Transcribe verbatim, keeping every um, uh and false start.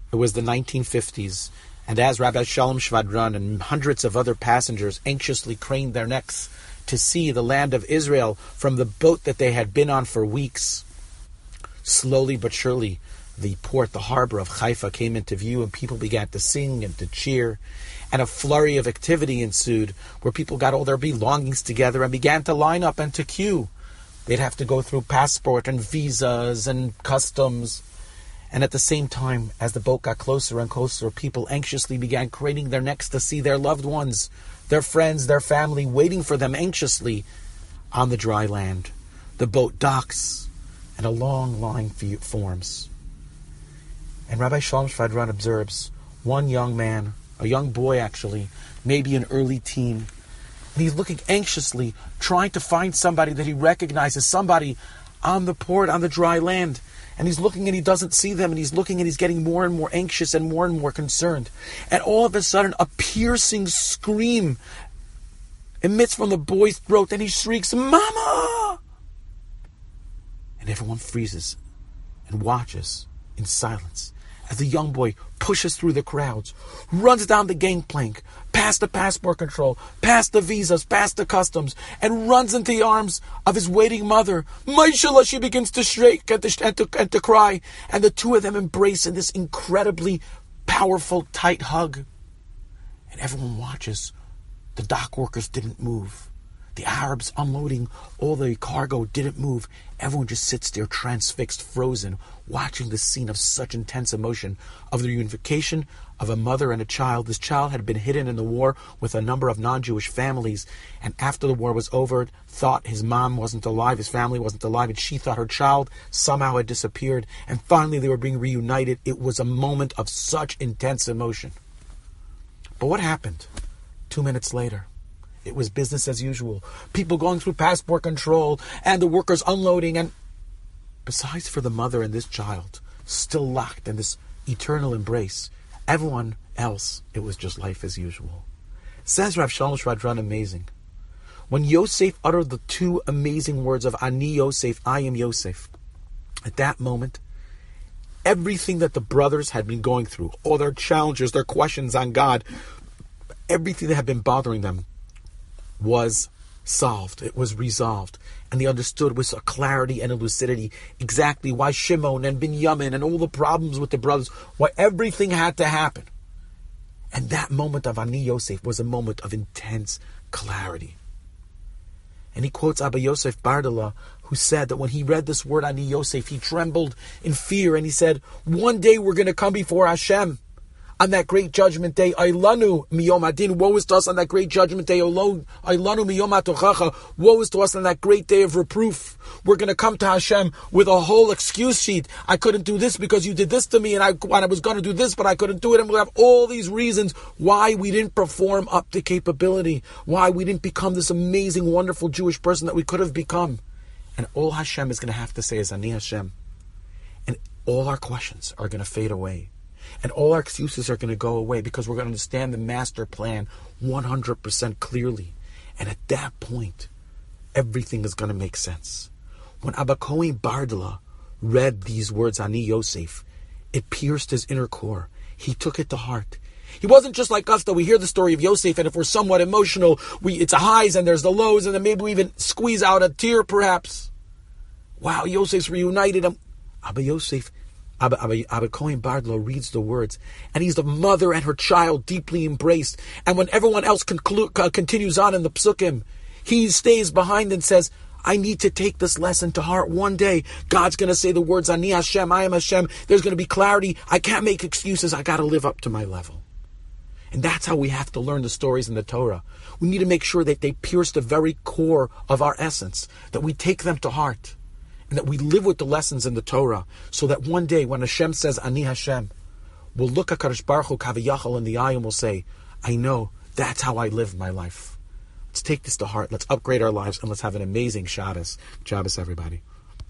It was the nineteen fifties, and as Rabbi Shalom Shvadran and hundreds of other passengers anxiously craned their necks to see the land of Israel from the boat that they had been on for weeks, slowly but surely, the port, the harbor of Haifa came into view, and people began to sing and to cheer, and a flurry of activity ensued, where people got all their belongings together and began to line up and to queue. They'd have to go through passport and visas and customs. And at the same time, as the boat got closer and closer, people anxiously began craning their necks to see their loved ones, their friends, their family, waiting for them anxiously on the dry land. The boat docks, and a long line forms. And Rabbi Shalom Shvadran observes one young man, a young boy actually, maybe an early teen, and he's looking anxiously, trying to find somebody that he recognizes, somebody on the port, on the dry land. And he's looking and he doesn't see them, and he's looking and he's getting more and more anxious and more and more concerned. And all of a sudden, a piercing scream emits from the boy's throat, and he shrieks, "Mama!" And everyone freezes and watches in silence as the young boy pushes through the crowds, runs down the gangplank, past the passport control, past the visas, past the customs, and runs into the arms of his waiting mother. Maishala, she begins to shriek and to, and, to, and to cry, and the two of them embrace in this incredibly powerful, tight hug. And everyone watches. The dock workers didn't move. The Arabs unloading all the cargo didn't move. Everyone just sits there transfixed, frozen, watching the scene of such intense emotion of the reunification of a mother and a child. This child had been hidden in the war with a number of non-Jewish families, and after the war was over, thought his mom wasn't alive, his family wasn't alive, and she thought her child somehow had disappeared, and finally they were being reunited. It was a moment of such intense emotion. But what happened two minutes later? It was business as usual. People going through passport control and the workers unloading. And besides for the mother and this child, still locked in this eternal embrace, everyone else, it was just life as usual. Says Rav Shalom Shvadran, amazing. When Yosef uttered the two amazing words of Ani Yosef, I am Yosef, at that moment, everything that the brothers had been going through, all their challenges, their questions on God, everything that had been bothering them, was solved. It was resolved. And they understood with a clarity and a lucidity exactly why Shimon and Binyamin and all the problems with the brothers, why everything had to happen. And that moment of Ani Yosef was a moment of intense clarity. And he quotes Abba Yosef Bardala, who said that when he read this word Ani Yosef, he trembled in fear, and he said, one day we're going to come before Hashem. On that great judgment day, Ailanu miyom adin, woe is to us on that great judgment day. Ailanu miyom atochacha, woe is to us on that great day of reproof. We're going to come to Hashem with a whole excuse sheet. I couldn't do this because you did this to me, and I, and I was going to do this, but I couldn't do it. And we'll have all these reasons why we didn't perform up to capability, why we didn't become this amazing, wonderful Jewish person that we could have become. And all Hashem is going to have to say is Ani Hashem. And all our questions are going to fade away. And all our excuses are going to go away, because we're going to understand the master plan one hundred percent clearly. And at that point, everything is going to make sense. When Abba Kohen Bardala read these words, Ani Yosef, it pierced his inner core. He took it to heart. He wasn't just like us, though. We hear the story of Yosef, and if we're somewhat emotional, we it's a highs and there's the lows, and then maybe we even squeeze out a tear, perhaps. Wow, Yosef's reunited. Abba Yosef, Abba, Abba, Abba Kohen Bardala reads the words, and he's the mother and her child deeply embraced. And when everyone else conclu- uh, continues on in the psukim, he stays behind and says, I need to take this lesson to heart. One day, God's going to say the words, Ani Hashem, I am Hashem. There's going to be clarity. I can't make excuses. I got to live up to my level. And that's how we have to learn the stories in the Torah. We need to make sure that they pierce the very core of our essence, that we take them to heart, and that we live with the lessons in the Torah, so that one day when Hashem says, Ani Hashem, we'll look at Kadosh Baruch Hu Kaviyachal in the eye and we'll say, I know that's how I live my life. Let's take this to heart. Let's upgrade our lives, and let's have an amazing Shabbos. Shabbos, everybody.